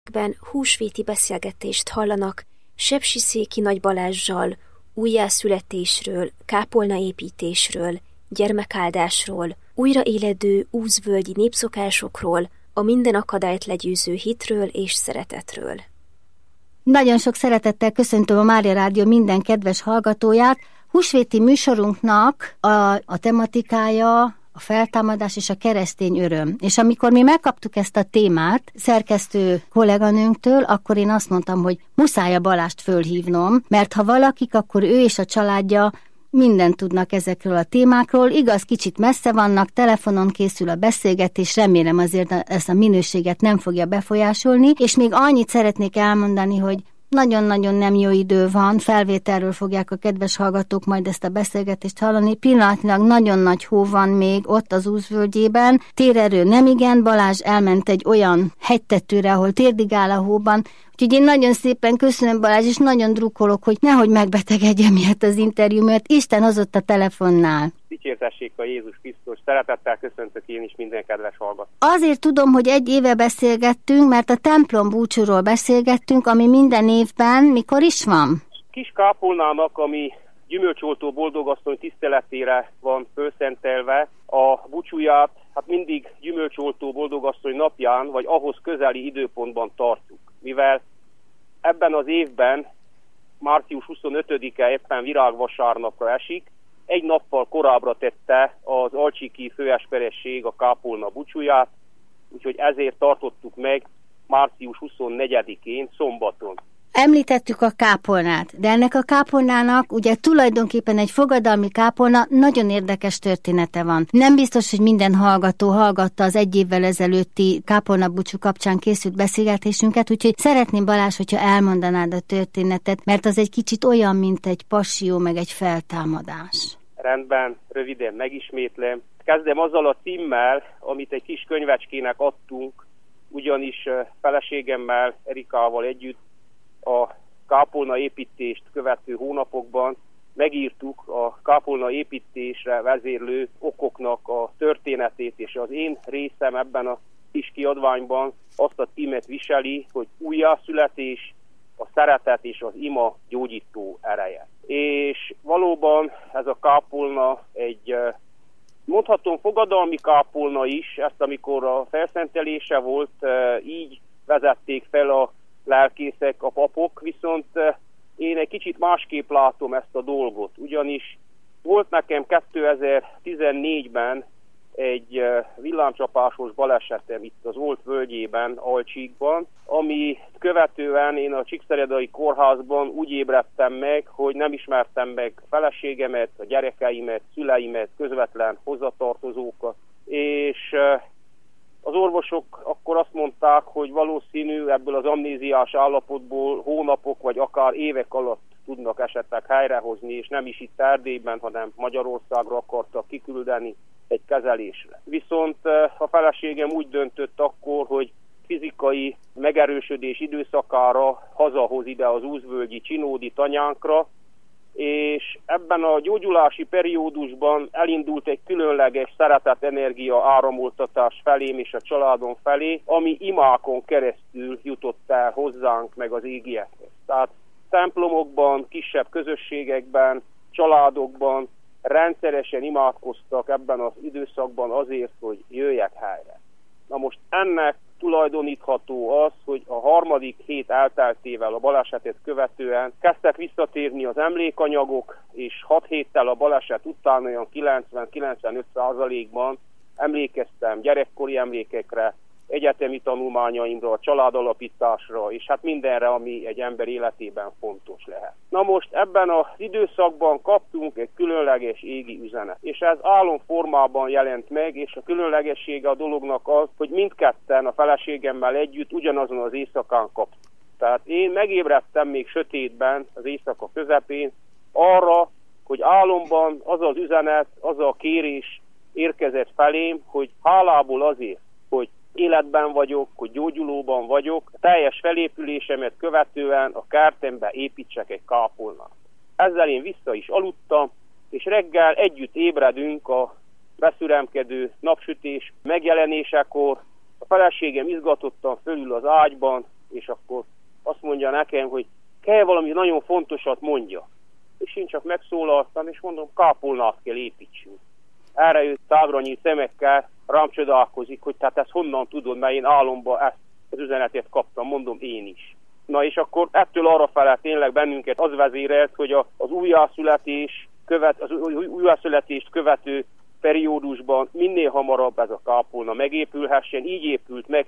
Húsvéti beszélgetést hallanak Sepsiszéki Nagy Balázssal újjászületésről, kápolnaépítésről, gyermekáldásról, újraéledő úzvölgyi népszokásokról, a minden akadályt legyőző hitről és szeretetről. Nagyon sok szeretettel köszöntöm a Mária Rádió minden kedves hallgatóját. Húsvéti műsorunknak a tematikája a feltámadás és a keresztény öröm. És amikor mi megkaptuk ezt a témát szerkesztő kolléganőnktől, akkor én azt mondtam, hogy muszáj a Balást fölhívnom, mert ha valakik, akkor ő és a családja mindent tudnak ezekről a témákról. Igaz, kicsit messze vannak, telefonon készül a beszélgetés, remélem azért ezt a minőséget nem fogja befolyásolni, és még annyit szeretnék elmondani, hogy nagyon-nagyon nem jó idő van, felvételről fogják a kedves hallgatók majd ezt a beszélgetést hallani. Pillanatnyilag nagyon nagy hó van még ott az Úzvölgyében. Térerő nem igen, Balázs elment egy olyan hegytetőre, ahol térdig áll a hóban. Úgyhogy én nagyon szépen köszönöm, Balázs, és nagyon drukkolok, hogy nehogy megbetegedjen miatt az interjú, mert Isten hozott a telefonnál. Dicsértessék a Jézus Krisztus. Szeretettel köszöntök én is minden kedves hallgató. Azért tudom, hogy egy éve beszélgettünk, mert a templom búcsúról beszélgettünk, ami minden évben mikor is van? Kis kápolnának, ami gyümölcsoltó boldogasszony tiszteletére van fölszentelve, a búcsúját hát mindig gyümölcsoltó boldogasszony napján, vagy ahhoz közeli időpontban tartjuk. Mivel ebben az évben, március 25-e éppen virágvasárnapra esik, egy nappal korábbra tette az alcsiki főesperesség a kápolna búcsúját, úgyhogy ezért tartottuk meg március 24-én, szombaton. Említettük a kápolnát, de ennek a kápolnának ugye tulajdonképpen egy fogadalmi kápolna, nagyon érdekes története van. Nem biztos, hogy minden hallgató hallgatta az egy évvel ezelőtti kápolnabúcsú kapcsán készült beszélgetésünket, úgyhogy szeretném, Balázs, hogyha elmondanád a történetet, mert az egy kicsit olyan, mint egy passió, meg egy feltámadás. Rendben, röviden megismétlem. Kezdem azzal a címmel, amit egy kis könyvecskének adtunk, ugyanis feleségemmel, Erikával együtt a kápolna építést követő hónapokban megírtuk a kápolna építésre vezérlő okoknak a történetét, és az én részem ebben a kis kiadványban azt a címet viseli, hogy újjászületés, a szeretet és az ima gyógyító ereje. És valóban ez a kápolna egy, mondhatom, fogadalmi kápolna is, ezt amikor a felszentelése volt, így vezették fel a lelkészek, a papok, viszont én egy kicsit másképp látom ezt a dolgot, ugyanis volt nekem 2014-ben egy villámcsapásos balesetem itt az Olt völgyében, Alcsíkban, ami követően én a Csíkszeredai kórházban úgy ébredtem meg, hogy nem ismertem meg feleségemet, a gyerekeimet, szüleimet, közvetlen hozzatartozókat, és az orvosok akkor azt mondták, hogy valószínű ebből az amnéziás állapotból hónapok vagy akár évek alatt tudnak esetleg helyrehozni, és nem is itt Erdélyben, hanem Magyarországra akartak kiküldeni egy kezelésre. Viszont a feleségem úgy döntött akkor, hogy fizikai megerősödés időszakára hazahoz ide az úzvölgyi Csinódi tanyánkra, és ebben a gyógyulási periódusban elindult egy különleges szeretetenergia áramoltatás felém és a családom felé, ami imákon keresztül jutott el hozzánk meg az égiekhez. Tehát templomokban, kisebb közösségekben, családokban rendszeresen imádkoztak ebben az időszakban azért, hogy jöjjek helyre. Na most ennek tulajdonítható az, hogy a harmadik hét elteltével a balesetet követően kezdtek visszatérni az emlékanyagok, és 6 héttel a baleset után olyan 90-95%-ban emlékeztem gyerekkori emlékekre, egyetemi tanulmányaimra, családalapításra, és hát mindenre, ami egy ember életében fontos lehet. Na most ebben az időszakban kaptunk egy különleges égi üzenet, és ez álomformában jelent meg, és a különlegessége a dolognak az, hogy mindketten a feleségemmel együtt ugyanazon az éjszakán kaptunk. Tehát én megébredtem még sötétben, az éjszaka közepén, arra, hogy álomban az az üzenet, az a kérés érkezett felém, hogy hálából azért, hogy életben vagyok, hogy gyógyulóban vagyok, teljes felépülésemet követően a kertembe építsek egy kápolnát. Ezzel én vissza is aludtam, és reggel együtt ébredünk a beszüremkedő napsütés megjelenésekor. A feleségem izgatottan fölül az ágyban, és akkor azt mondja nekem, hogy kell valami nagyon fontosat mondja. És én csak megszólaltam, és mondom, kápolnát kell építsünk. Erre ő tágra nyílt szemekkel rám csodálkozik, hogy tehát ezt honnan tudod, mert én álomban ezt az üzenetet kaptam, mondom én is. Na és akkor ettől arra fele tényleg bennünket az vezérelt, hogy az újjászületést követő periódusban minél hamarabb ez a kápolna megépülhessen. Így épült meg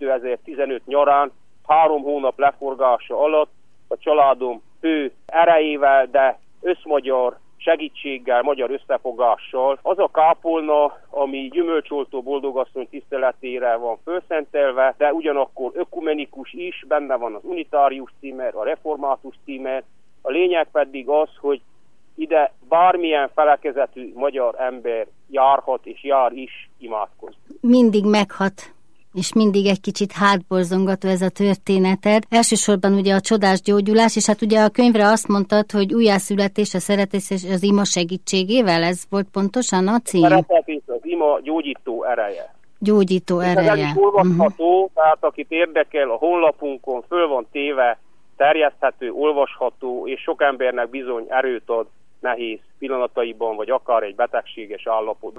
2015 nyarán, 3 hónap leforgása alatt a családom fő erejével, de összmagyar segítséggel, magyar összefogással. Az a kápolna, ami Gyümölcsoltó Boldogasszony tiszteletére van fölszentelve, de ugyanakkor ökumenikus is, benne van az unitárius címer, a református címer. A lényeg pedig az, hogy ide bármilyen felekezetű magyar ember járhat és jár is imádkozni. Mindig meghat, és mindig egy kicsit hátborzongató ez a történeted. Elsősorban ugye a csodás gyógyulás, és hát ugye a könyvre azt mondtad, hogy újjászületés, a szeretet és az ima segítségével, ez volt pontosan a cím? A szeretet és az ima gyógyító ereje. Gyógyító ereje. Ez is olvasható, tehát akit érdekel, a honlapunkon föl van téve, terjeszthető, olvasható, és sok embernek bizony erőt ad nehéz pillanataiban, vagy akár egy betegséges állapot.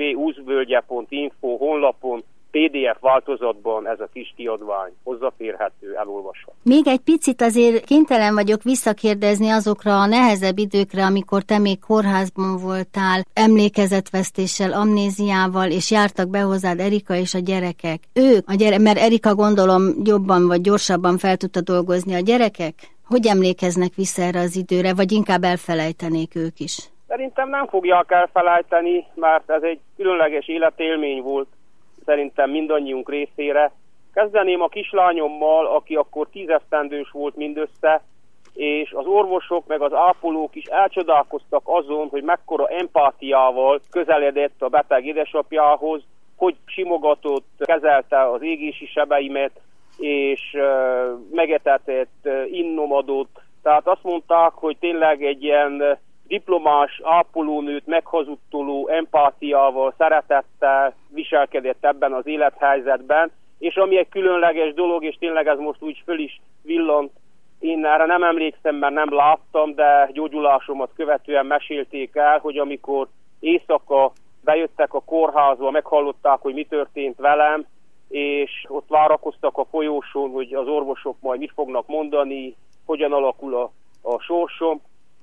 www.uzvölgye.info honlapon PDF változatban ez a kis kiadvány hozzáférhető, elolvasható. Még egy picit azért kénytelen vagyok visszakérdezni azokra a nehezebb időkre, amikor te még kórházban voltál, emlékezetvesztéssel, amnéziával, és jártak be hozzád Erika és a gyerekek. Mert Erika gondolom jobban vagy gyorsabban fel tudta dolgozni, a gyerekek? Hogy emlékeznek vissza erre az időre, vagy inkább elfelejtenék ők is? Szerintem nem fogják elfelejteni, mert ez egy különleges életélmény volt szerintem mindannyiunk részére. Kezdeném a kislányommal, aki akkor 10 esztendős volt mindössze, és az orvosok meg az ápolók is elcsodálkoztak azon, hogy mekkora empátiával közeledett a beteg édesapjához, hogy simogatott, kezelte az égési sebeimet, és megetetett, innom adott. Tehát azt mondták, hogy tényleg egy ilyen diplomás ápolónőt meghazudtoló empátiával, szeretettel viselkedett ebben az élethelyzetben, és ami egy különleges dolog, és tényleg ez most úgy föl is villant, én erre nem emlékszem, mert nem láttam, de gyógyulásomat követően mesélték el, hogy amikor éjszaka bejöttek a kórházba, meghallották, hogy mi történt velem, és ott várakoztak a folyósón, hogy az orvosok majd mit fognak mondani, hogyan alakul a sorsom,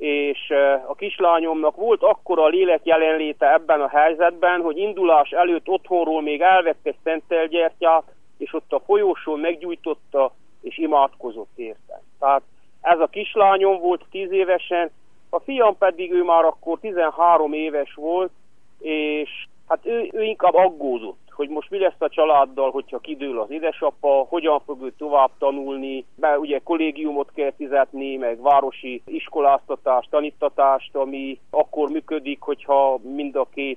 és a kislányomnak volt akkora lélek jelenléte ebben a helyzetben, hogy indulás előtt otthonról még elvett egy szentelgyertyát, és ott a folyósón meggyújtotta, és imádkozott érte. Tehát ez a kislányom volt 10 évesen, a fiam pedig ő már akkor 13 éves volt, és hát ő inkább aggódott, hogy most mi lesz a családdal, hogyha kidől az édesapa, hogyan fog ő tovább tanulni, mert ugye kollégiumot kell fizetni, meg városi iskoláztatást, tanítatást, ami akkor működik, hogyha mind a két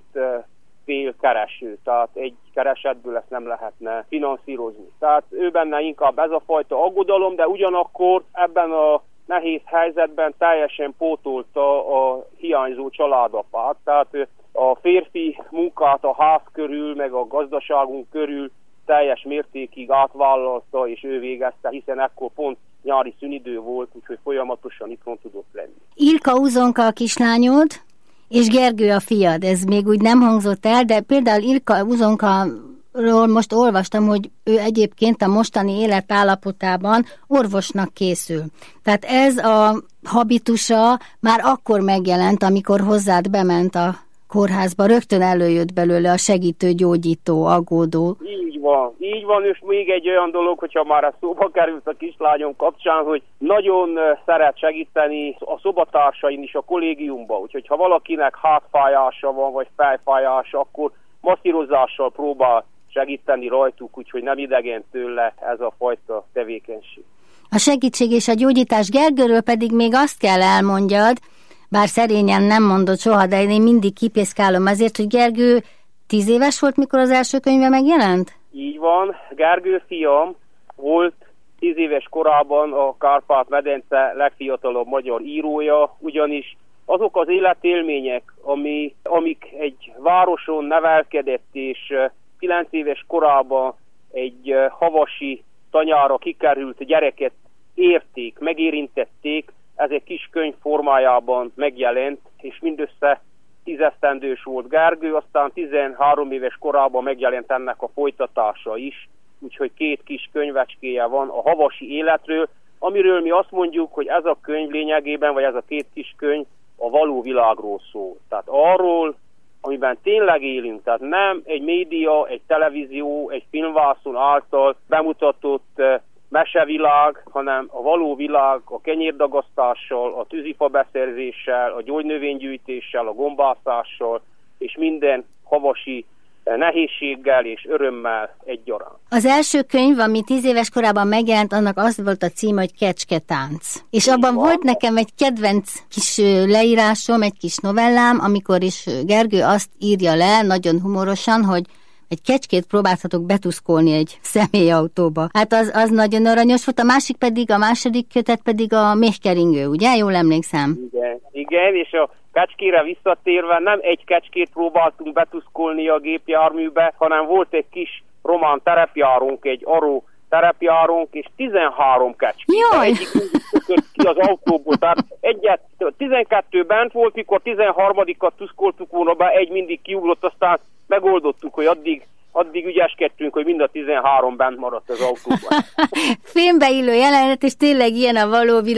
fél kereső, tehát egy keresetből ezt nem lehetne finanszírozni. Tehát ő benne inkább ez a fajta aggodalom, de ugyanakkor ebben a nehéz helyzetben teljesen pótolta a hiányzó családapát, tehát a férfi munkát a ház körül, meg a gazdaságunk körül teljes mértékig átvállalta, és ő végezte, hiszen ekkor pont nyári szünidő volt, úgyhogy folyamatosan itthon tudott lenni. Ilka Uzonka a kislányod, és Gergő a fiad, ez még úgy nem hangzott el, de például Ilka Uzonkaról most olvastam, hogy ő egyébként a mostani életállapotában orvosnak készül. Tehát ez a habitusa már akkor megjelent, amikor hozzád bement a kórházba, rögtön előjött belőle a segítő, gyógyító, aggódó. Így van, és még egy olyan dolog, hogyha már a szóba került a kislányom kapcsán, hogy nagyon szeret segíteni a szobatársain is a kollégiumban, úgyhogy ha valakinek hátfájása van, vagy fejfájása, akkor masszírozással próbál segíteni rajtuk, úgyhogy nem idegen tőle ez a fajta tevékenység. A segítség és a gyógyítás Gergőről pedig még azt kell elmondjad, bár szerényen nem mondod soha, de én mindig kipészkálom azért, hogy Gergő 10 éves volt, mikor az első könyve megjelent? Így van. Gergő fiam volt 10 éves korában a Kárpát-medence legfiatalabb magyar írója, ugyanis azok az életélmények, amik egy városon nevelkedett, és 9 éves korában egy havasi tanyára kikerült gyereket érték, megérintették, ez egy kis könyv formájában megjelent, és mindössze 10 esztendős volt Gergő, aztán 13 éves korában megjelent ennek a folytatása is, úgyhogy 2 kis könyvecskéje van a havasi életről, amiről mi azt mondjuk, hogy ez a könyv lényegében, vagy ez a 2 kis könyv a való világról szól. Tehát arról, amiben tényleg élünk, tehát nem egy média, egy televízió, egy filmvászon által bemutatott mesevilág, hanem a való világ a kenyérdagasztással, a tűzifa beszerzéssel, a gyógynövénygyűjtéssel, a gombászással és minden havasi nehézséggel és örömmel egyaránt. Az első könyv, ami 10 éves korában megjelent, annak az volt a cím, hogy Kecsketánc. És abban volt nekem egy kedvenc kis leírásom, egy kis novellám, amikor is Gergő azt írja le, nagyon humorosan, hogy egy kecskét próbáltatok betuszkolni egy személyautóba. Hát az nagyon aranyos volt, a második kötet pedig a Méhkeringő, ugye? Jól emlékszem? Igen, és a kecskére visszatérve nem egy kecskét próbáltunk betuszkolni a gépjárműbe, hanem volt egy kis román terepjárónk, egy aró terepjárónk, és 13 kecskét. Jaj! Egyik ki az autóból, tehát 12 bent volt, mikor 13-at tuszkoltuk volna be, egy mindig kiugrott, aztán megoldottuk, hogy addig ügyeskedtünk, hogy mind a 13 bent maradt az autóban. Filmbe illő jelenet, és tényleg ilyen a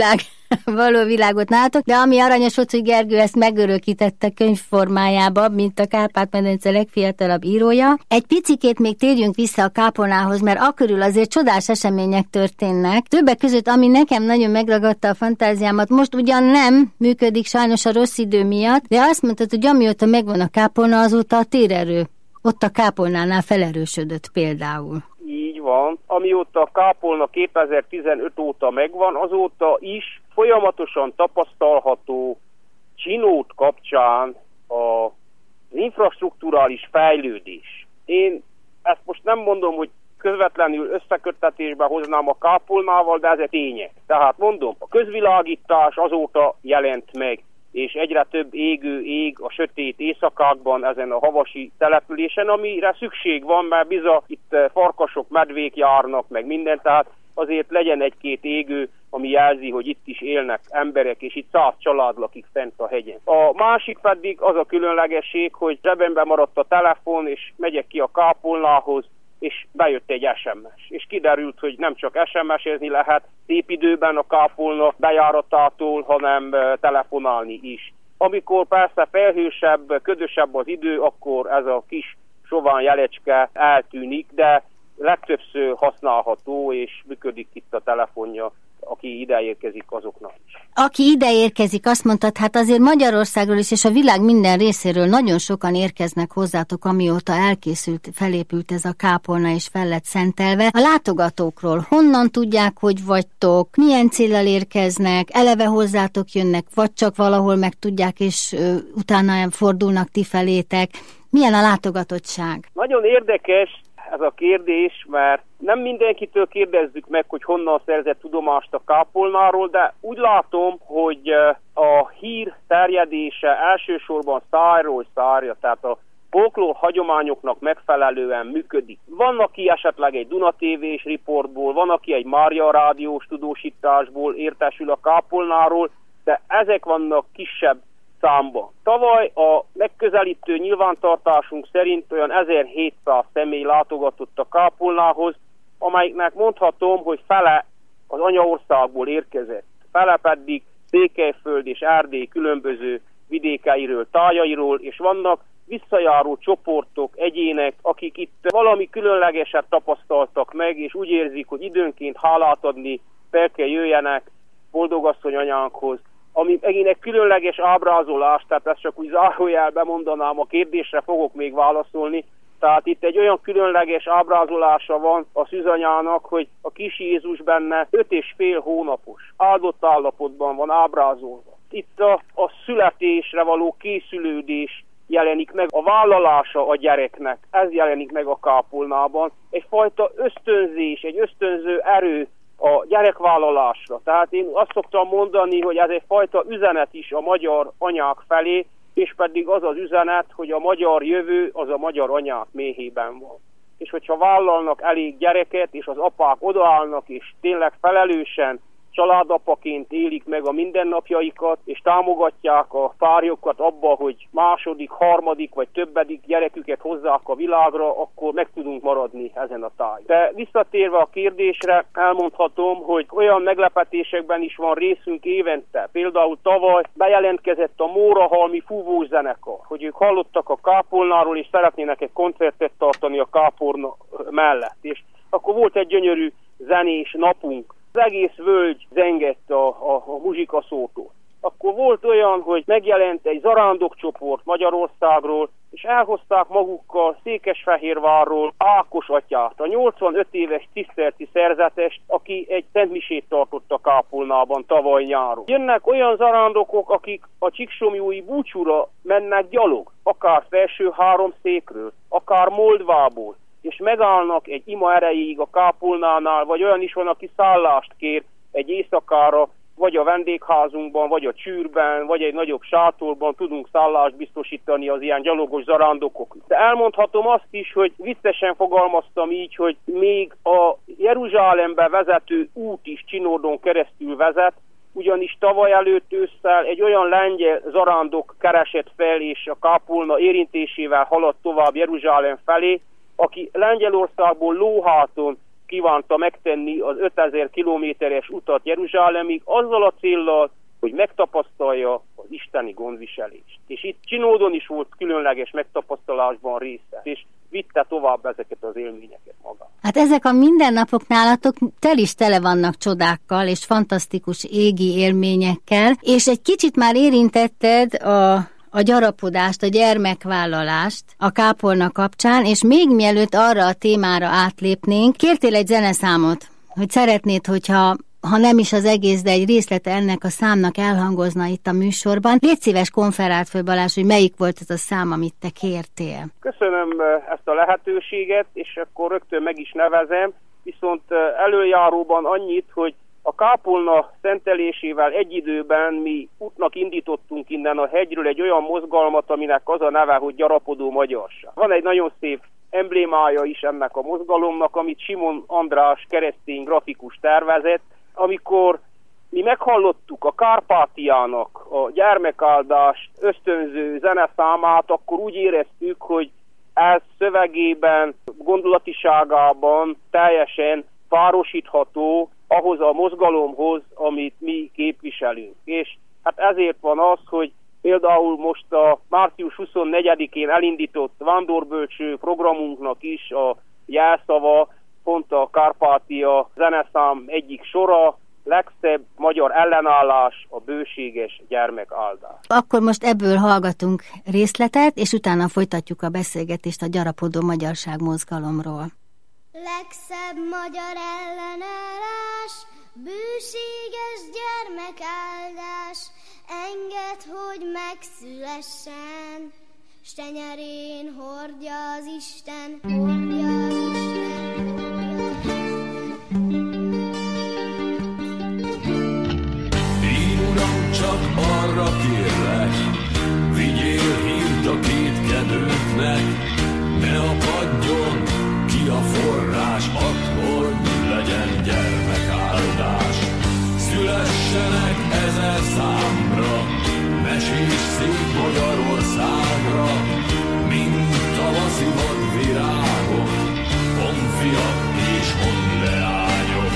való világot látok, de ami aranyos volt, hogy Gergő ezt megörökítette könyvformájába, mint a Kárpát-medence legfiatalabb írója. Egy picikét még térjünk vissza a kápolnához, mert akörül azért csodás események történnek. Többek között, ami nekem nagyon megragadta a fantáziámat, most ugyan nem működik sajnos a rossz idő miatt, de azt mondtad, hogy amióta megvan a kápolna, azóta a térerő ott a kápolnánál felerősödött például. Így van. Amióta a kápolna 2015 óta megvan, azóta is folyamatosan tapasztalható Csinót kapcsán az infrastrukturális fejlődés. Én ezt most nem mondom, hogy közvetlenül összeköttetésbe hoznám a kápolnával, de ez egy tények. Tehát mondom, a közvilágítás azóta jelent meg, és egyre több égő ég a sötét éjszakákban ezen a havasi településen, amire szükség van, mert bizony itt farkasok, medvék járnak, meg minden, tehát azért legyen egy-két égő, ami jelzi, hogy itt is élnek emberek, és itt 100 család lakik fent a hegyen. A másik pedig az a különlegesség, hogy zsebembe maradt a telefon, és megyek ki a kápolnához, és bejött egy SMS. És kiderült, hogy nem csak SMS-ezni lehet szép időben a kápolna bejáratától, hanem telefonálni is. Amikor persze felhősebb, ködösebb az idő, akkor ez a kis sovány jelecske eltűnik, de legtöbbször használható, és működik itt a telefonja, aki ide érkezik azoknak is. Aki ide érkezik, azt mondtad, hát azért Magyarországról is, és a világ minden részéről nagyon sokan érkeznek hozzátok, amióta felépült ez a kápolna, és fel lett szentelve. A látogatókról honnan tudják, hogy vagytok, milyen céllal érkeznek, eleve hozzátok jönnek, vagy csak valahol megtudják, és utána fordulnak ti felétek. Milyen a látogatottság? Nagyon érdekes ez a kérdés, mert nem mindenkitől kérdezzük meg, hogy honnan szerzett tudomást a kápolnáról, de úgy látom, hogy a hír terjedése elsősorban szárról szárja, tehát a folklór hagyományoknak megfelelően működik. Van, aki esetleg egy Duna TV-s riportból, van, aki egy Mária rádiós tudósításból értesül a kápolnáról, de ezek vannak kisebb számban. Tavaly a megközelítő nyilvántartásunk szerint olyan 1700 személy látogatott a kápolnához, amelyiknek mondhatom, hogy fele az anyaországból érkezett. Fele pedig Székelyföld és Erdély különböző vidékeiről, tájairól, és vannak visszajáró csoportok, egyének, akik itt valami különlegeset tapasztaltak meg, és úgy érzik, hogy időnként hálát adni fel kell jöjjenek boldogasszony anyánkhoz, ami megint egy különleges ábrázolás, tehát ezt csak úgy zárójelben mondanám, a kérdésre fogok még válaszolni. Tehát itt egy olyan különleges ábrázolása van a szűzanyának, hogy a kis Jézus benne 5,5 hónapos áldott állapotban van ábrázolva. Itt a születésre való készülődés jelenik meg, a vállalása a gyereknek, ez jelenik meg a kápolnában. Egyfajta ösztönzés, egy ösztönző erő a gyerekvállalásra. Tehát én azt szoktam mondani, hogy ez egyfajta üzenet is a magyar anyák felé, és pedig az az üzenet, hogy a magyar jövő az a magyar anyák méhében van. és hogyha vállalnak elég gyereket, és az apák odaállnak, és tényleg felelősen, családapaként élik meg a mindennapjaikat, és támogatják a párjukat abba, hogy második, harmadik vagy többedik gyereküket hozzák a világra, akkor meg tudunk maradni ezen a tájon. De visszatérve a kérdésre, elmondhatom, hogy olyan meglepetésekben is van részünk évente. Például tavaly bejelentkezett a Mórahalmi fúvós zenekar, hogy ők hallottak a kápolnáról, és szeretnének egy koncertet tartani a kápolna mellett. És akkor volt egy gyönyörű zenés napunk. Az egész völgy zengett a muzsikaszótól. Akkor volt olyan, hogy megjelent egy zarándokcsoport Magyarországról, és elhozták magukkal Székesfehérvárról Ákos atyát, a 85 éves ciszterci szerzetest, aki egy szentmisét tartott a kápolnában tavaly nyáron. Jönnek olyan zarándokok, akik a csíksomlyói búcsúra mennek gyalog, akár felső háromszékről, akár Moldvából, és megállnak egy ima erejéig a kápolnánál, vagy olyan is van, aki szállást kér egy éjszakára, vagy a vendégházunkban, vagy a csűrben, vagy egy nagyobb sátorban tudunk szállást biztosítani az ilyen gyalogos zarándokoknak. De elmondhatom azt is, hogy viccesen fogalmaztam így, hogy még a Jeruzsálembe vezető út is Csinódon keresztül vezet, ugyanis tavaly előtt ősszel egy olyan lengyel zarándok keresett fel, és a kápolna érintésével haladt tovább Jeruzsálem felé, aki Lengyelországból lóháton kívánta megtenni az 5000 kilométeres utat Jeruzsálemig, azzal a céllal, hogy megtapasztalja az isteni gondviselést. És itt Csinódon is volt különleges megtapasztalásban része, és vitte tovább ezeket az élményeket maga. Hát ezek a mindennapok nálatok tele vannak csodákkal és fantasztikus égi élményekkel, és egy kicsit már érintetted a gyarapodást, a gyermekvállalást a kápolna kapcsán, és még mielőtt arra a témára átlépnénk, kértél egy zeneszámot, hogy szeretnéd, hogyha nem is az egész, de egy részlete ennek a számnak elhangozna itt a műsorban. Légy szíves, konferáld föl, Balázs, hogy melyik volt ez a szám, amit te kértél. Köszönöm ezt a lehetőséget, és akkor rögtön meg is nevezem, viszont előjáróban annyit, hogy a kápolna szentelésével egy időben mi útnak indítottunk innen a hegyről egy olyan mozgalmat, aminek az a neve, hogy Gyarapodó Magyarság. Van egy nagyon szép emblémája is ennek a mozgalomnak, amit Simon András keresztény grafikus tervezett, amikor mi meghallottuk a Kárpátiának a gyermekáldást ösztönző zeneszámát, akkor úgy éreztük, hogy ez szövegében, gondolatiságában teljesen párosítható ahhoz a mozgalomhoz, amit mi képviselünk. És hát ezért van az, hogy például most a március 24-én elindított Vándorbolcső programunknak is a jelszava pont a Kárpátia zeneszám egyik sora, legszebb magyar ellenállás, a bőséges gyermekáldás. Akkor most ebből hallgatunk részletet, és utána folytatjuk a beszélgetést a Gyarapodó Magyarság mozgalomról. Legszebb magyar ellenállás, bőséges gyermekáldás, engedd, hogy megszülessen, s tenyerén hordja az Isten, hordja az Isten, hordja az Isten. Én uram, csak arra kérlek, vigyél hírt a kétkedőknek, ne apadjon ki a forrás, hogy legyen gyermekáldás. Szülessenek ezer számra, mesés szép Magyarországra, mint tavaszi vadvirágok, honfiak és honleányok.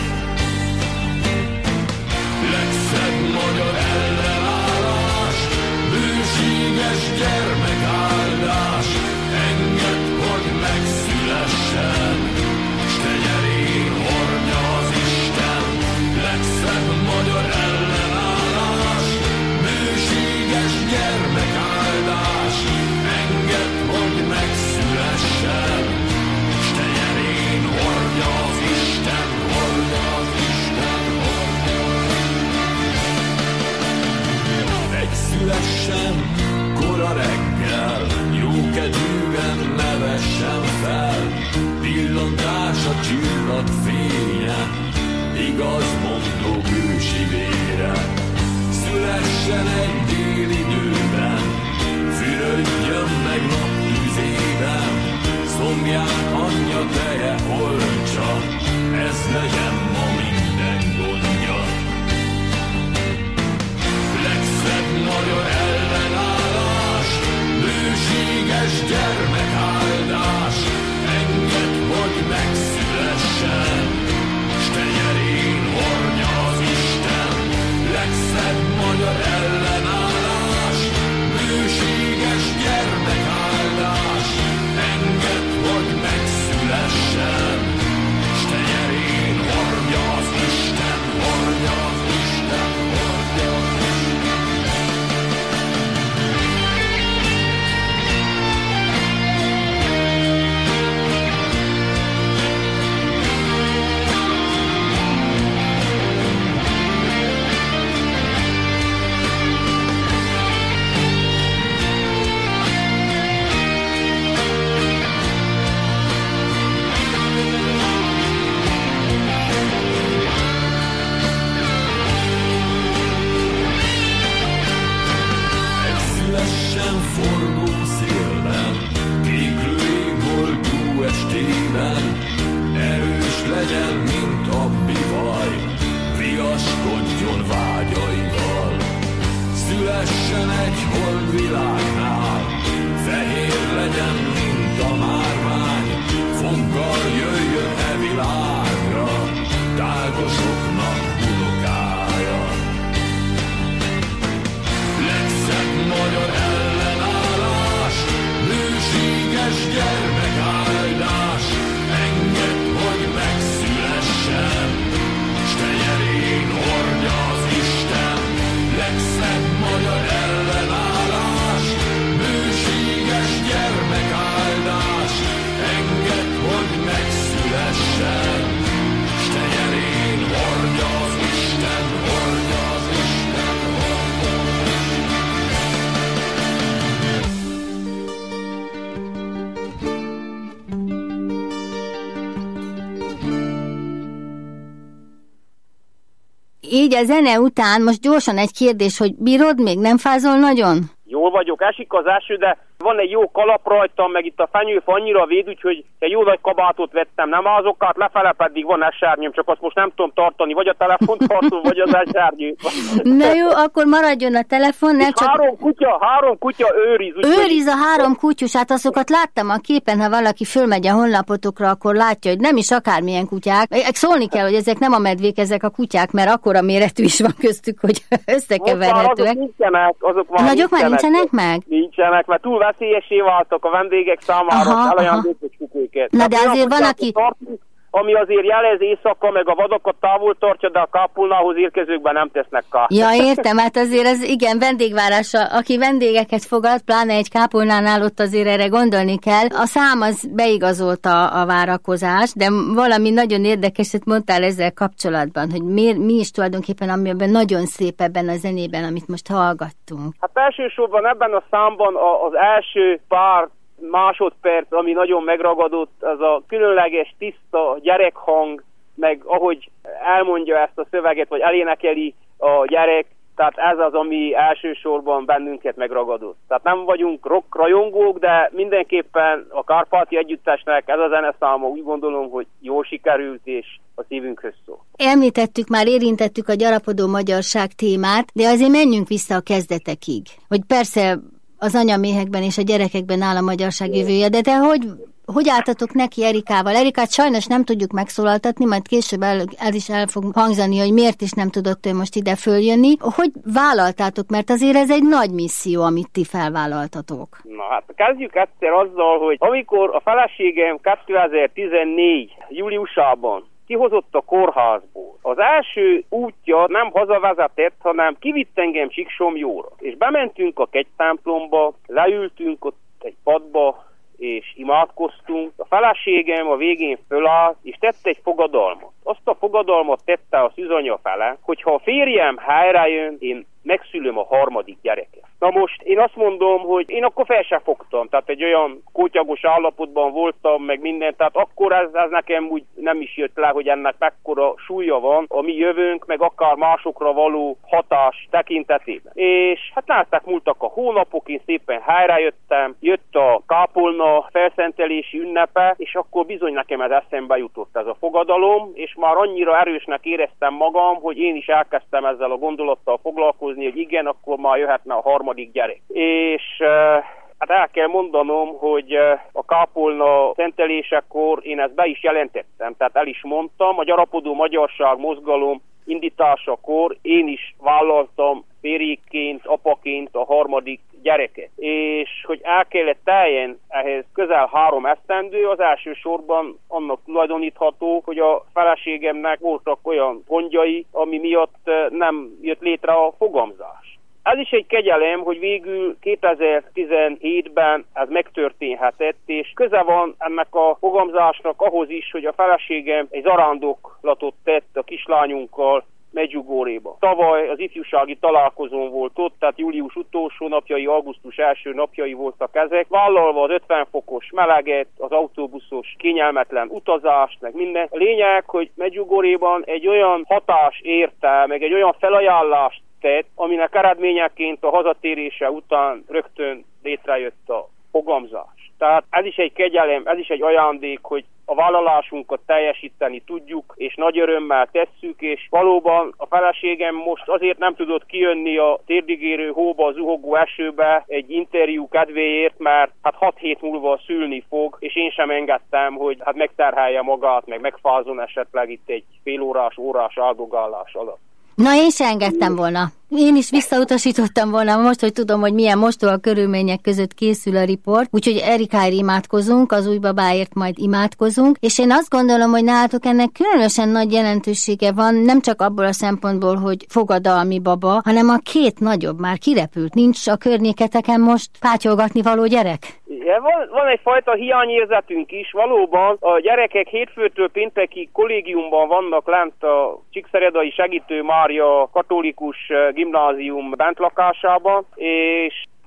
Legszebb magyar ellenállás, bőséges gyermekáldás, engedd, hogy megszülessen, s tenyerén hordja az Isten. Legszebb magyar ellenállás, bőséges gyermekáldás, engedd, hogy megszülessen, s tenyerén hordja az Isten, hordja az Isten, hordja az Isten. Megszülessen kora reggel, így a zene után most gyorsan egy kérdés, hogy bírod még, nem fázol nagyon? Jól vagyok, esik az eső, de van egy jó kalap rajtam, meg itt a fenyőfa annyira véd, úgyhogy egy jó nagy kabátot vettem, nem azokat, lefele pedig van esernyőm, csak azt most nem tudom tartani, vagy a telefont tartom, vagy az esernyő. Na jó, akkor maradjon a telefon, ne csak... Három kutya őriz. Őriz a 3 kutyus, hát azokat láttam a képen, ha valaki fölmegy a honlapotokra, akkor látja, hogy nem is akármilyen kutyák. Szólni kell, hogy ezek nem a medvék, ezek a kutyák, mert akkora méretű is van köztük, hogy összekeverhetőek. Azok nagyok már nincsenek meg? Nincsenek, mert túl veszélyessé váltak a vendégek számára, elajándékoztuk őket. Na de azért van, aki... Ami azért jelez éjszaka, meg a vadakat távol tartja, de a kápolnához érkezőkben nem tesznek kárt. Ja, értem, hát azért ez igen, vendégvárása, aki vendégeket fogad, pláne egy kápolnánál, ott azért erre gondolni kell. A szám az beigazolta a várakozást, de valami nagyon érdekeset mondtál ezzel kapcsolatban, hogy mi is tulajdonképpen, amiben nagyon szép ebben a zenében, amit most hallgattunk. Hát elsősorban ebben a számban az első pár másodperc, ami nagyon megragadott, az a különleges, tiszta gyerekhang, meg ahogy elmondja ezt a szöveget, vagy elénekeli a gyerek, tehát ez az, ami elsősorban bennünket megragadott. Tehát nem vagyunk rock rajongók, de mindenképpen a Kárpáti Együttesnek ez a zeneszáma úgy gondolom, hogy jól sikerült, és a szívünkhöz szól. Említettük már, érintettük a gyarapodó magyarság témát, de azért menjünk vissza a kezdetekig. Hogy persze az anyaméhekben és a gyerekekben áll a magyarság jövője, de te hogy álltatok neki Erikával? Erikát sajnos nem tudjuk megszólaltatni, majd később el is el fog hangzani, hogy miért is nem tudott ő most ide följönni. Hogy vállaltátok? Mert azért ez egy nagy misszió, amit ti felvállaltatok. Na hát kezdjük egyszer azzal, hogy amikor a feleségem 2014. júliusában kihozott a kórházból. Az első útja nem hazavezetett, hanem kivitt engem Csíksomjóra. És bementünk a kegytemplomba, leültünk ott egy padba, és imádkoztunk. A feleségem a végén fölállt, és tett egy fogadalmat. Azt a fogadalmat tette a szűzanya fele, hogy ha a férjem helyre jön, én megszülöm a 3. gyereket. Na most én azt mondom, hogy én akkor fel sem fogtam, tehát egy olyan kótyagos állapotban voltam, meg minden, tehát akkor ez nekem úgy nem is jött le, hogy ennek mekkora súlya van a mi jövőnk, meg akár másokra való hatás tekintetében. És hát látták, múltak a hónapok, én szépen helyrejöttem, jött a kápolna felszentelési ünnepe, és akkor bizony nekem ez eszembe jutott ez a fogadalom, és már annyira erősnek éreztem magam, hogy én is elkezdtem ezzel a gondolattal foglalkozni, hogy igen, akkor már jöhetne a 3. gyerek. És hát el kell mondanom, hogy a kápolna szentelésekor én ezt be is jelentettem, tehát el is mondtam, a gyarapodó magyarság mozgalom indításakor én is vállaltam férjéként, apaként a 3. gyereket. És hogy el kellett teljen ehhez közel 3 esztendő, az elsősorban annak tulajdonítható, hogy a feleségemnek voltak olyan gondjai, ami miatt nem jött létre a fogamzás. Ez is egy kegyelem, hogy végül 2017-ben ez megtörténhetett, és köze van ennek a fogamzásnak ahhoz is, hogy a feleségem egy zarándoklatot tett a kislányunkkal Medjugorjéba. Tavaly az ifjúsági találkozón volt ott, tehát július utolsó napjai, augusztus első napjai voltak ezek, vállalva az 50 fokos meleget, az autóbuszos kényelmetlen utazást, meg minden. A lényeg, hogy Medjugorjéban egy olyan hatás érte, meg egy olyan felajánlást tett, aminek eredményeként a hazatérése után rögtön létrejött a fogamzás. Tehát ez is egy kegyelem, ez is egy ajándék, hogy a vállalásunkat teljesíteni tudjuk, és nagy örömmel tesszük, és valóban a feleségem most azért nem tudott kijönni a térdigérő hóba, a zuhogó esőbe egy interjú kedvéért, mert hát 6 hét múlva szülni fog, és én sem engedtem, hogy hát megterhelje magát, meg megfázzon esetleg itt egy órás áldogálás alatt. Na, én se engedtem volna. Én is visszautasítottam volna most, hogy tudom, hogy milyen mostoha körülmények között készül a riport, úgyhogy Erikáért imádkozunk, az új babáért majd imádkozunk, és én azt gondolom, hogy nálatok ennek különösen nagy jelentősége van, nem csak abból a szempontból, hogy fogadalmi baba, hanem a 2 nagyobb már kirepült. Nincs a környéketeken most pátyolgatni való gyerek? Ja, van egyfajta hiányérzetünk is, valóban a gyerekek hétfőtől péntekig kollégiumban vannak lent a Csíkszeredai Segítő Mária katolikus gimnázium bentlakásában, és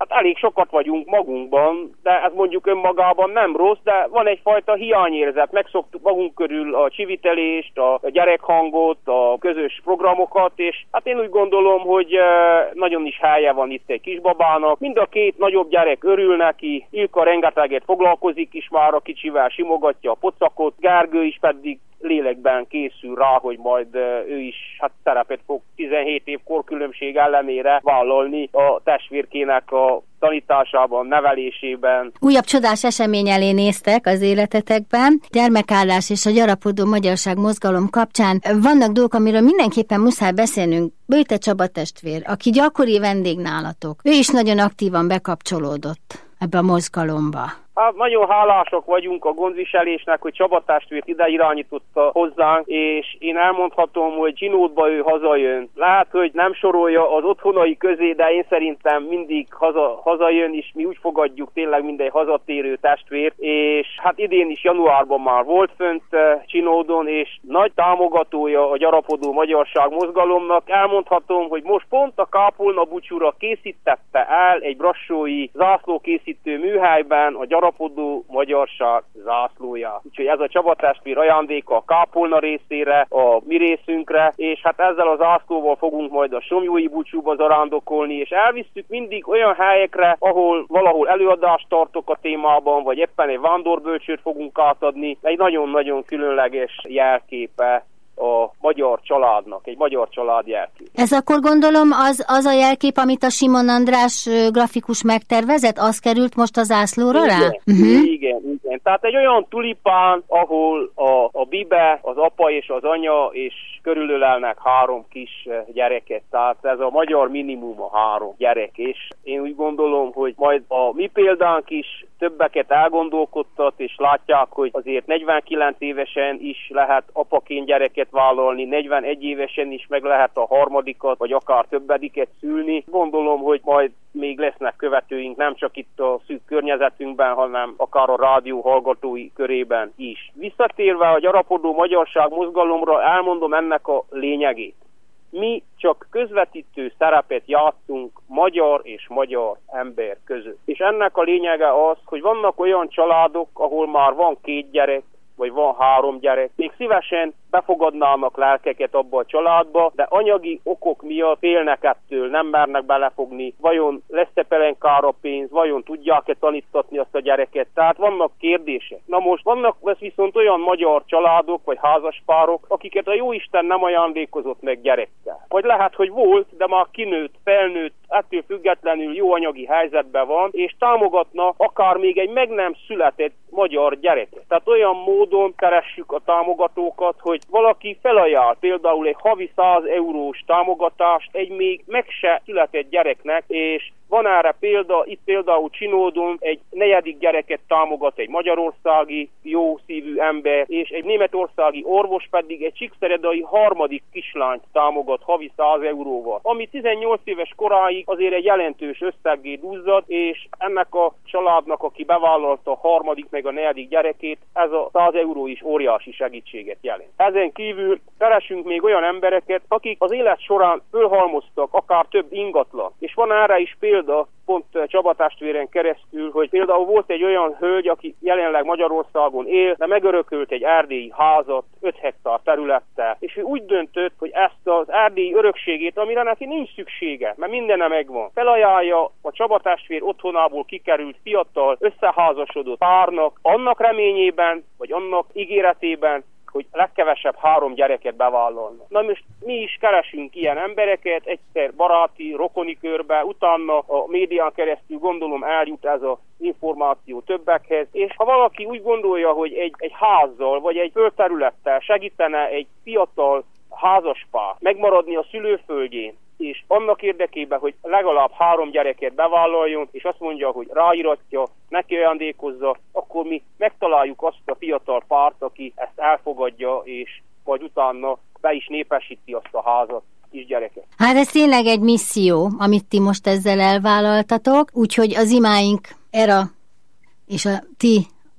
hát elég sokat vagyunk magunkban, de ez mondjuk önmagában nem rossz, de van egyfajta hiányérzet. Megszoktuk magunk körül a csivitelést, a gyerekhangot, a közös programokat, és hát én úgy gondolom, hogy nagyon is helye van itt egy kisbabának. Mind a két nagyobb gyerek örül neki, Ilka rengeteget foglalkozik is már a kicsivel, simogatja a pocakot, Gergő is pedig lélekben készül rá, hogy majd ő is szerepet fog 17 év korkülönbség ellenére vállalni a testvérkének a tanításában, nevelésében. Újabb csodás esemény elé néztek az életetekben. Gyermekállás és a gyarapodó magyarság mozgalom kapcsán vannak dolgok, amiről mindenképpen muszáj beszélnünk. Böjte Csaba testvér, aki gyakori vendég nálatok. Ő is nagyon aktívan bekapcsolódott ebbe a mozgalomba. Hát nagyon hálásak vagyunk a gondviselésnek, hogy Csaba testvért ide irányította hozzánk, és én elmondhatom, hogy Csinódba ő hazajön. Lehet, hogy nem sorolja az otthonai közé, de én szerintem mindig hazajön, és mi úgy fogadjuk tényleg mindegy hazatérő testvért, és hát idén is januárban már volt fönt Csinódon, és nagy támogatója a gyarapodó magyarság mozgalomnak. Elmondhatom, hogy most pont a kápolna búcsúra készítette el egy brassói zászlókészítő műhelyben a gyarapodó magyarság zászlója. Úgyhogy ez a Csaba testvér ajándéka a kápolna részére, a mi részünkre, és hát ezzel a zászlóval fogunk majd a somlyói búcsúba zarándokolni, és elvisztük mindig olyan helyekre, ahol valahol előadást tartok a témában, vagy éppen egy vándorbölcsőt fogunk átadni. Egy nagyon-nagyon különleges jelképe a magyar családnak, egy magyar család jelkép. Ez akkor gondolom az a jelkép, amit a Simon András grafikus megtervezett, az került most az zászlóra rá? Igen. Tehát egy olyan tulipán, ahol a bibe, az apa és az anya, és körülölelnek 3 kis gyereket. Tehát ez a magyar minimum a 3 gyerek, és én úgy gondolom, hogy majd a mi példánk is többeket elgondolkodtat, és látják, hogy azért 49 évesen is lehet apaként gyereket vállalni, 41 évesen is meg lehet a harmadikat, vagy akár többediket szülni. Gondolom, hogy majd még lesznek követőink, nem csak itt a szűk környezetünkben, hanem akár a rádió hallgatói körében is. Visszatérve a gyarapodó magyarság mozgalomra, elmondom ennek a lényegét. Mi csak közvetítő szerepet játszunk magyar és magyar ember között. És ennek a lényege az, hogy vannak olyan családok, ahol már van 2 gyerek, vagy van 3 gyerek, még szívesen befogadnának lelkeket abba a családba, de anyagi okok miatt félnek ettől, nem mernek belefogni, vajon lesz-e pelenkára pénz, vajon tudják-e tanítatni azt a gyereket, tehát vannak kérdések. Na most vannak viszont olyan magyar családok, vagy házaspárok, akiket a jóisten nem ajándékozott meg gyerekkel. Vagy lehet, hogy volt, de már kinőtt, felnőtt, ettől függetlenül jó anyagi helyzetben van, és támogatna akár még egy meg nem született magyar gyereket. Tehát olyan módon keressük a támogatókat, hogy valaki felajánl például egy havi 100 eurós támogatást egy még meg se született gyereknek, és van erre példa, itt például Csinódon egy 4. gyereket támogat egy magyarországi jó szívű ember, és egy németországi orvos pedig egy csíkszeredai 3. kislányt támogat havi 100 euróval. Ami 18 éves koráig azért egy jelentős összeggé duzzad, és ennek a családnak, aki bevállalta a 3. meg a 4. gyerekét, ez a 100 euró is óriási segítséget jelent. Ezen kívül keresünk még olyan embereket, akik az élet során fölhalmoztak akár több ingatlan, és van erre is példa, pont Csaba testvéren keresztül, hogy például volt egy olyan hölgy, aki jelenleg Magyarországon él, de megörökölt egy erdélyi házat 5 hektár területtel, és ő úgy döntött, hogy ezt az erdélyi örökségét, amire neki nincs szüksége, mert mindene megvan, felajánlja a Csaba testvér otthonából kikerült fiatal, összeházasodott párnak, annak reményében, vagy annak ígéretében, hogy legkevesebb 3 gyereket bevállalnak. Na most mi is keresünk ilyen embereket, egyszer baráti, rokoni körbe, utána a médián keresztül gondolom eljut ez az információ többekhez, és ha valaki úgy gondolja, hogy egy házzal, vagy egy földterülettel segítene egy fiatal házaspár megmaradni a szülőföldjén, és annak érdekében, hogy legalább 3 gyereket bevállaljon, és azt mondja, hogy ráiratja, neki ajándékozza, akkor mi megtaláljuk azt a fiatal párt, aki ezt elfogadja, és majd utána be is népesíti azt a házat, kisgyereket. Hát ez tényleg egy misszió, amit ti most ezzel elvállaltatok, úgyhogy az imáink erre és a ti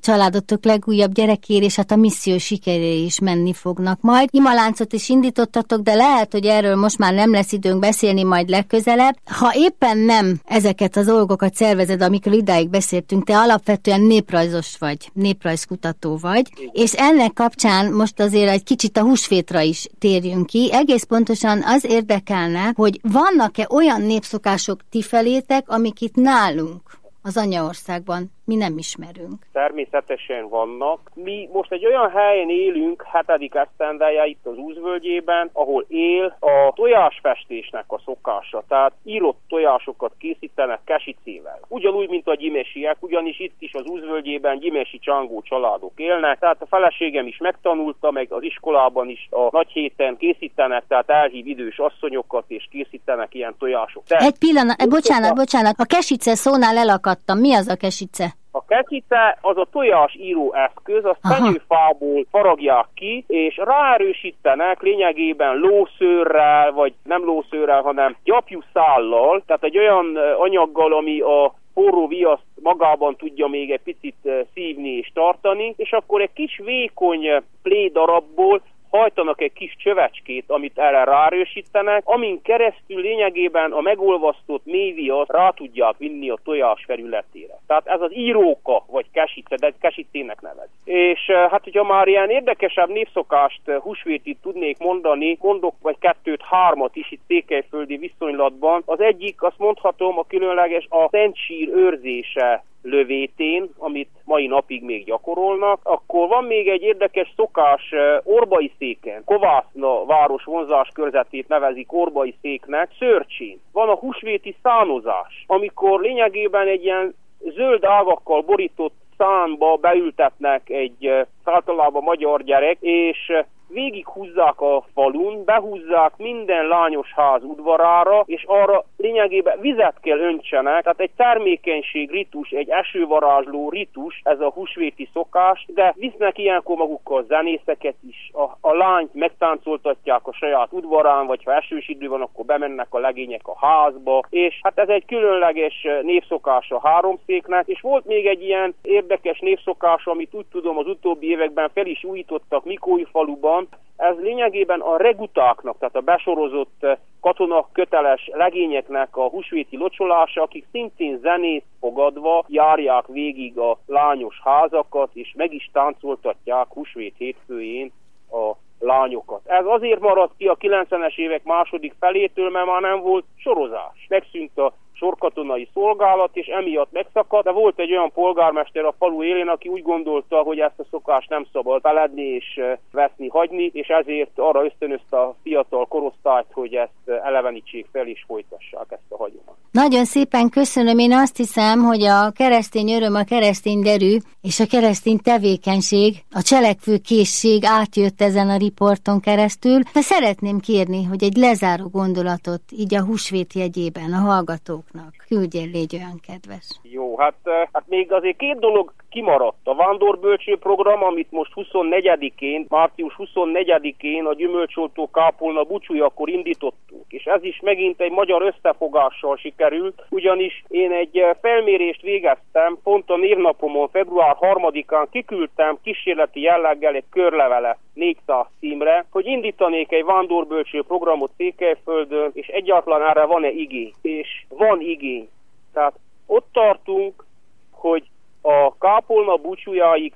családotok legújabb gyerekére, és hát a misszió sikerére is menni fognak majd. Imaláncot is indítottatok, de lehet, hogy erről most már nem lesz időnk beszélni majd legközelebb. Ha éppen nem ezeket az dolgokat szervezed, amikről idáig beszéltünk, te alapvetően néprajzos vagy, néprajzkutató vagy, és ennek kapcsán most azért egy kicsit a húsvétra is térjünk ki. Egész pontosan az érdekelne, hogy vannak-e olyan népszokások ti felétek, amik itt nálunk az anyaországban mi nem ismerünk. Természetesen vannak. Mi most egy olyan helyen élünk, 7. esztendeje itt az Úzvölgyében, ahol él a tojásfestésnek a szokása. Tehát írott tojásokat készítenek kesicével. Ugyanúgy, mint a gyimesiek, ugyanis itt is az Úzvölgyében gyimesi csangó családok élnek. Tehát a feleségem is megtanulta, meg az iskolában is a nagy héten készítenek, tehát elhív idős asszonyokat, és készítenek ilyen tojásokat. Egy pillanat, bocsánat, a kesice szónál elakadtam. Mi az a kesice? A kesice az a tojásíró eszköz, azt fenyőfából faragják ki, és ráerősítenek lényegében lószőrrel, vagy nem lószőrrel, hanem gyapjúszállal, tehát egy olyan anyaggal, ami a forró viaszt magában tudja még egy picit szívni és tartani, és akkor egy kis vékony plédarabból hajtanak egy kis csövecskét, amit erre ráerősítenek, amin keresztül lényegében a megolvasztott mélyviaszt rá tudják vinni a tojás felületére. Tehát ez az íróka, vagy kesice, de kesicének nevez. És hát, hogyha már ilyen érdekesebb népszokást, húsvétit tudnék mondani, mondok vagy 2-3 is itt székelyföldi viszonylatban. Az egyik, azt mondhatom, a különleges a szentsír őrzése lövétén, amit mai napig még gyakorolnak. Akkor van még egy érdekes szokás Orbai széken, Kovászna város vonzás körzetét nevezik Orbai széknek, Szörcsén. Van a húsvéti szánozás, amikor lényegében egy ilyen zöld ágakkal borított szánba beültetnek egy általában magyar gyerek, és végighúzzák a falun, behúzzák minden lányos ház udvarára, és arra lényegében vizet kell öntsenek, tehát egy termékenység ritus, egy esővarázsló ritus, ez a húsvéti szokás, de visznek ilyenkor magukkal zenészeket is, a lányt megtáncoltatják a saját udvarán, vagy ha esős idő van, akkor bemennek a legények a házba, és hát ez egy különleges névszokás a háromszéknek, és volt még egy ilyen érdekes névszokás, amit úgy tudom az utóbbi években fel is újítottak Mikóifaluban. Ez lényegében a regutáknak, tehát a besorozott katona köteles legényeknek a húsvéti locsolása, akik szintén zenét fogadva járják végig a lányos házakat, és meg is táncoltatják húsvét hétfőjén a lányokat. Ez azért maradt ki a 90-es évek második felétől, mert már nem volt sorozás. Megszűnt a sorkatonai szolgálat, és emiatt megszakadt, de volt egy olyan polgármester a falu élén, aki úgy gondolta, hogy ezt a szokást nem szabad feledni és veszni, hagyni, és ezért arra ösztönözte a fiatal korosztályt, hogy ezt elevenítsék fel és folytassák ezt a hagyományt. Nagyon szépen köszönöm. Én azt hiszem, hogy a keresztény öröm, a keresztény derű és a keresztény tevékenység, a cselekvő készség átjött ezen a riporton keresztül. De szeretném kérni, hogy egy lezáró gondolatot így a húsvét jegyében a hallgatóknak küldjél, légy olyan kedves. Jó, hát még azért 2 dolog kimaradt. A Vándor-bölcső program, amit most 24-én, március 24-én a Gyümölcsoltó kápolna búcsújakor indítottunk, és ez is megint egy magyar összefogással sikerült, ugyanis én egy felmérést végeztem, pont a névnapomon, február 3-án kiküldtem kísérleti jelleggel egy körlevelet 400 címre, hogy indítanék egy Vándor-bölcső programot Székelyföldön, és egyáltalán erre van-e igény? És van igény. Tehát ott tartunk, hogy a kápolna búcsújáig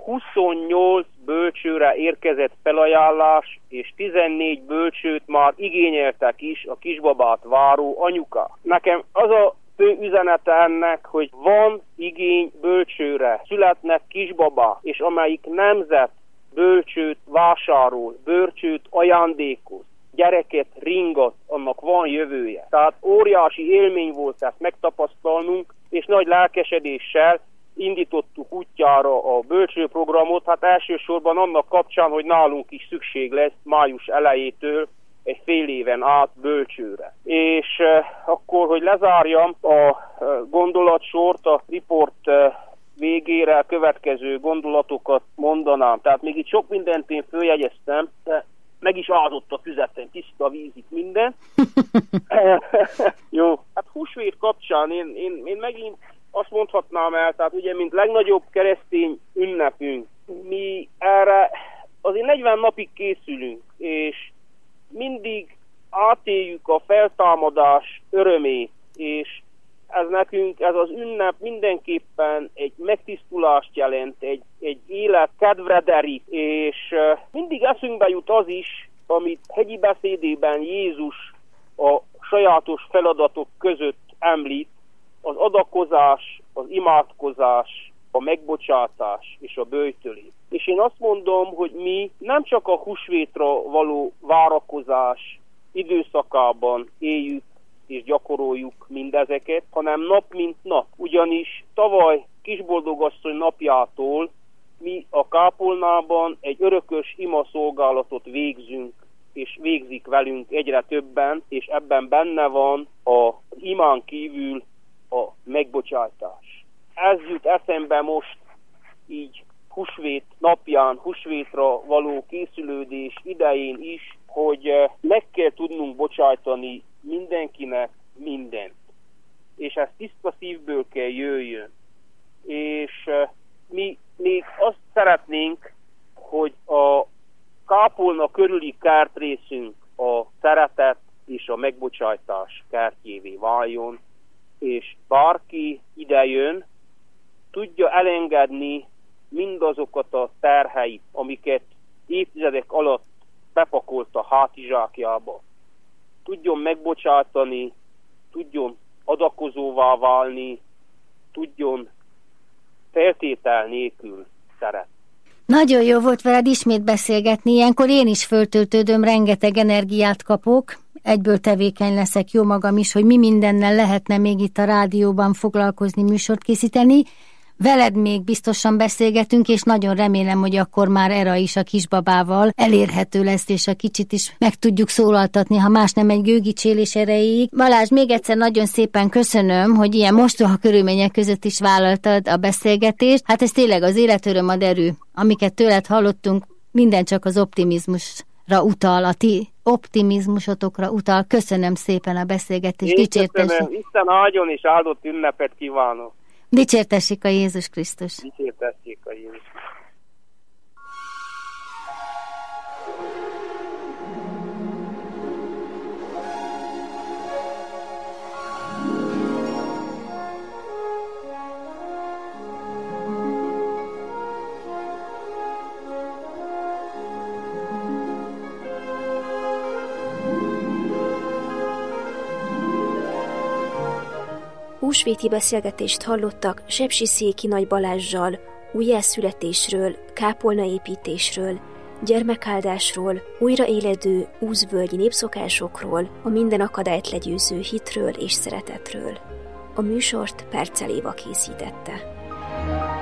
28 bölcsőre érkezett felajánlás, és 14 bölcsőt már igényeltek is a kisbabát váró anyuka. Nekem az a fő üzenete ennek, hogy van igény bölcsőre, születnek kisbabák, és amelyik nemzet bölcsőt vásárol, bölcsőt ajándékoz, gyereket ringat, annak van jövője. Tehát óriási élmény volt ezt megtapasztalnunk, és nagy lelkesedéssel indítottuk útjára a bölcsőprogramot, hát elsősorban annak kapcsán, hogy nálunk is szükség lesz május elejétől egy fél éven át bölcsőre. És akkor, hogy lezárjam a gondolatsort, a riport végére következő gondolatokat mondanám. Tehát még itt sok mindent én följegyeztem, de meg is ázott a füzetem, tiszta víz itt minden. Jó, hát húsvét kapcsán én megint azt mondhatnám el, tehát ugye, mint legnagyobb keresztény ünnepünk. Mi erre azért 40 napig készülünk, és mindig átéljük a feltámadás örömét, és ez nekünk, ez az ünnep mindenképpen egy megtisztulást jelent, egy élet kedvre derít, és mindig eszünkbe jut az is, amit hegyi beszédében Jézus a sajátos feladatok között említ, az adakozás, az imádkozás, a megbocsátás és a böjtölés. És én azt mondom, hogy mi nem csak a húsvétra való várakozás időszakában éljük és gyakoroljuk mindezeket, hanem nap mint nap. Ugyanis tavaly Kisboldogasszony napjától mi a kápolnában egy örökös imaszolgálatot végzünk, és végzik velünk egyre többen, és ebben benne van az imán kívül a megbocsátás. Ez jut eszembe most így húsvét napján, húsvétra való készülődés idején is, hogy meg kell tudnunk bocsájtani mindenkinek mindent. És ez tiszta szívből kell jöjjön. És mi még azt szeretnénk, hogy a kápolna körüli kertrészünk a szeretet és a megbocsájtás kertjévé váljon, és bárki idejön, tudja elengedni mindazokat a terheit, amiket évtizedek alatt bepakolt a hátizsákjába. Tudjon megbocsátani, tudjon adakozóvá válni, tudjon feltétel nélkül szeretni. Nagyon jó volt veled ismét beszélgetni, ilyenkor én is föltöltődöm, rengeteg energiát kapok, egyből tevékeny leszek jó magam is, hogy mi mindennel lehetne még itt a rádióban foglalkozni, műsort készíteni. Veled még biztosan beszélgetünk, és nagyon remélem, hogy akkor már Era is a kisbabával elérhető lesz, és a kicsit is meg tudjuk szólaltatni, ha más nem egy gőgicsélés erejéig. Balázs, még egyszer nagyon szépen köszönöm, hogy ilyen mostoha körülmények között is vállaltad a beszélgetést. Hát ez tényleg az életöröm ad erő, amiket tőled hallottunk, minden csak az optimizmusra utal, a ti optimizmusotokra utal. Köszönöm szépen a beszélgetést. Köszönöm, Isten áldjon és áldott ünnepet kívánok. Dicsértessék a Jézus Krisztus! Dicsértessék a Jézus Krisztus! Húsvéti beszélgetést hallottak Sepsiszéki Nagy Balázssal újjászületésről, kápolnaépítésről, gyermekáldásról, újraéledő úzvölgyi népszokásokról, a minden akadályt legyőző hitről és szeretetről. A műsort Percel Éva készítette.